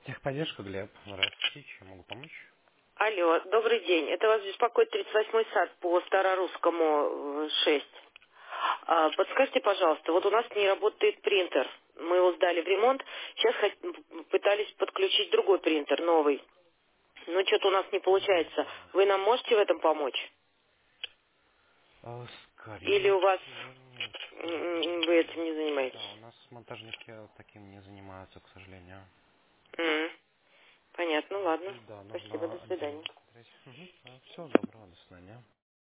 Техподдержка, Глеб. Здравствуйте, чем могу помочь? Алло, добрый день. Это вас беспокоит 38-й сад по Старорусскому 6. Подскажите, пожалуйста, вот у нас не работает принтер. Мы его сдали в ремонт. Сейчас пытались подключить другой принтер, новый. Но что-то у нас не получается. Вы нам можете в этом помочь? Или Скорее у вас всего, нет. вы этим не Да, занимаетесь? у нас монтажники таким не занимаются, к сожалению. М, Понятно, ладно. Да, Спасибо, нужно до отдельно свидания. посмотреть. Всего доброго, до свидания.